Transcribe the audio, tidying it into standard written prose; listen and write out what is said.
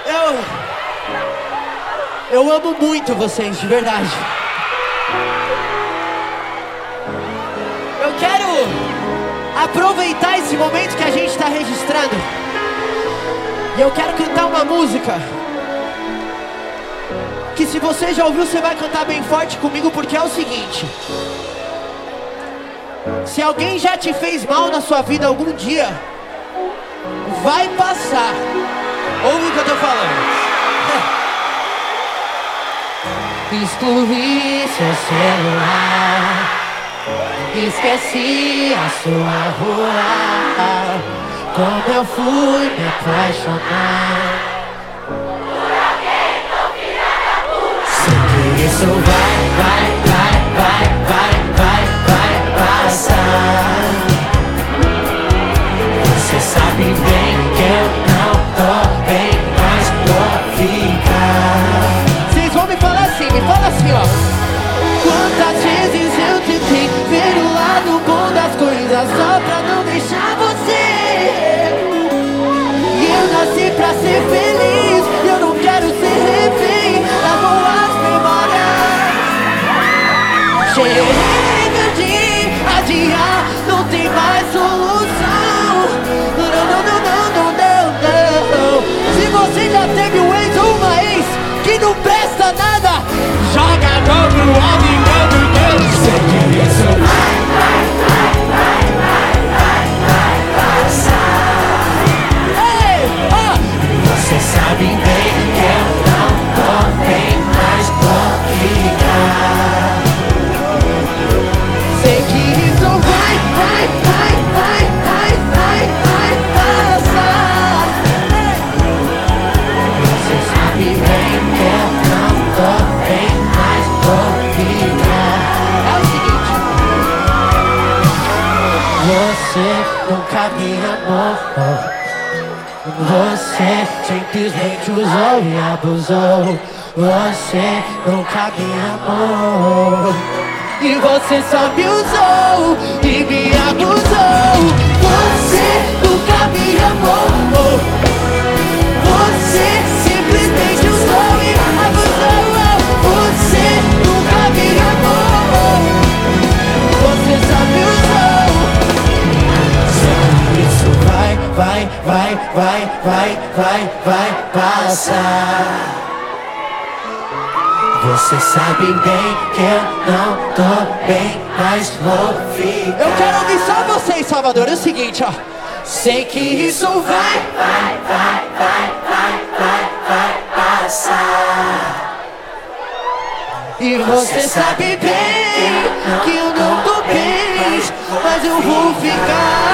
Eu amo muito vocês, de verdade. Eu quero aproveitar esse momento que a gente está registrando. E eu quero cantar uma música que, se você já ouviu, você vai cantar bem forte comigo, porque é o seguinte: se alguém já te fez mal na sua vida algum dia, vai passar. Ouve o que eu tô falando. Excluí seu celular, esqueci a sua rua. Como eu fui me apaixonar por alguém tão filha da puta. Sei que isso vai passar. Você sabe bem que eu não tô bem, mas vou ficar. Vocês vão me falar assim, me fala assim, ó. Quantas vezes eu tentei ver o lado bom das coisas só pra não deixar você. E eu nasci pra ser feliz, eu não quero ser refém das boas memórias. Chega de adiar, não tem mais solução. Não. Se você já teve um ex ou uma ex que não presta nada, joga a mão pro alto e manda Deus. Sei que isso vai passar. Ei, você sabe bem que eu não tô bem, mas vou ficar. Sei que isso vai passar. Você sabe bem que eu não tô bem, mas vou ficar. É o seguinte: você nunca me amou. Você simplesmente usou e abusou. Você nunca me amou. E você só me usou e me abusou. Você nunca me amou. Você simplesmente usou e abusou. Você nunca me amou. Você só me usou. Isso vai passar. Você sabe bem que eu não tô bem, mas vou ficar. Eu quero ouvir só vocês, Salvador. É o seguinte, ó. Sei que isso vai passar. E você sabe bem que eu não tô bem, mas eu vou ficar.